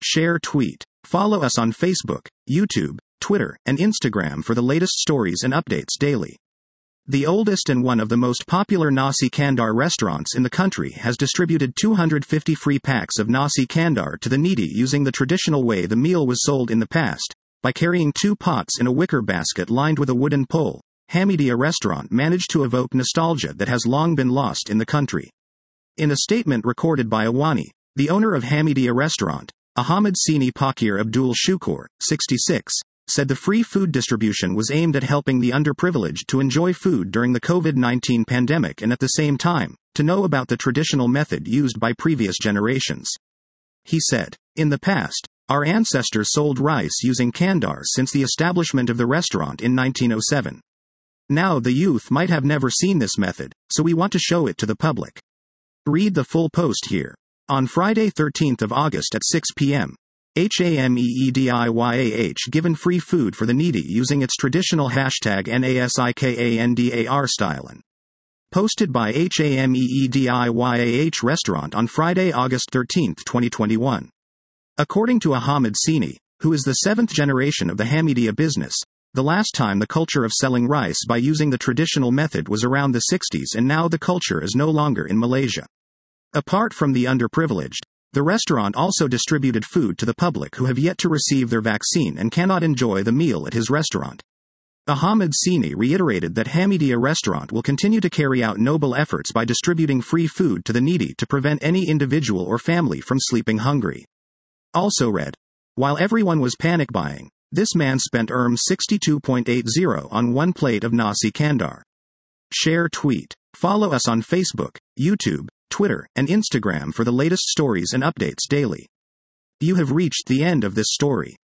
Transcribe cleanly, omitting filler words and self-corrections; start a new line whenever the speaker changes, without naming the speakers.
Share tweet. Follow us on Facebook, YouTube, Twitter, and Instagram for the latest stories and updates daily. The oldest and one of the most popular Nasi Kandar restaurants in the country has distributed 250 free packs of Nasi Kandar to the needy using the traditional way the meal was sold in the past, by carrying 2 pots in a wicker basket lined with a wooden pole. Hamidia restaurant managed to evoke nostalgia that has long been lost in the country. In a statement recorded by Awani, the owner of Hamidia restaurant, Ahmed Sini Pakir Abdul Shukur, 66, said the free food distribution was aimed at helping the underprivileged to enjoy food during the COVID-19 pandemic and at the same time, to know about the traditional method used by previous generations. He said, "In the past, our ancestors sold rice using kandar since the establishment of the restaurant in 1907. Now the youth might have never seen this method, so we want to show it to the public." Read the full post here. On Friday 13th of August at 6 p.m., HAMEEDIYAH given free food for the needy using its traditional hashtag NASIKANDAR stylin. Posted by HAMEEDIYAH restaurant on Friday, August 13, 2021. According to Ahmed Sini, who is the 7th generation of the Hamidia business, the last time the culture of selling rice by using the traditional method was around the 60s, and now the culture is no longer in Malaysia. Apart from the underprivileged, the restaurant also distributed food to the public who have yet to receive their vaccine and cannot enjoy the meal at his restaurant. Ahmed Sini reiterated that Hamidia restaurant will continue to carry out noble efforts by distributing free food to the needy to prevent any individual or family from sleeping hungry. Also read, while everyone was panic buying, this man spent 62.80 on 1 plate of Nasi Kandar. Share tweet. Follow us on Facebook, YouTube, Twitter, and Instagram for the latest stories and updates daily. You have reached the end of this story.